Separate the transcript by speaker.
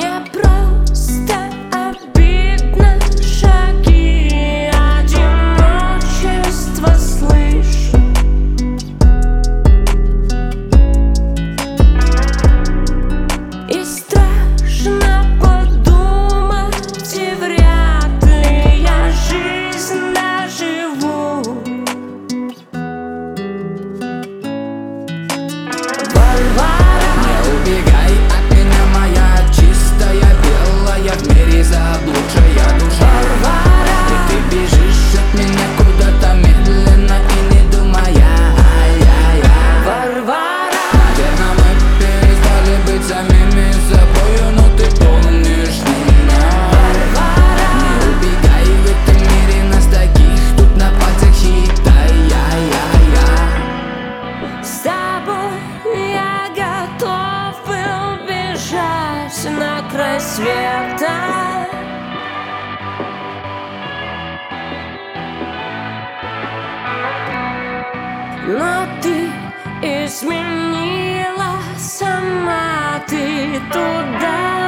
Speaker 1: Мне просто обидно, шаги одиночества слышу. И страшно подумать, и вряд ли я жизнь доживу. Варвара,
Speaker 2: не убегай от меня, моя чистая белая, в мире заблудшая душа.
Speaker 1: Варвара,
Speaker 2: И ты бежишь от меня куда-то медленно и не думая.
Speaker 1: Варвара,
Speaker 2: Наверное, мы перестали быть самими собою, но ты помнишь меня. Не убегай в этом мире, нас таких тут на пальцах считай.
Speaker 1: с тобой я готов был бежать на край света. Но ты изменила сама, ты туда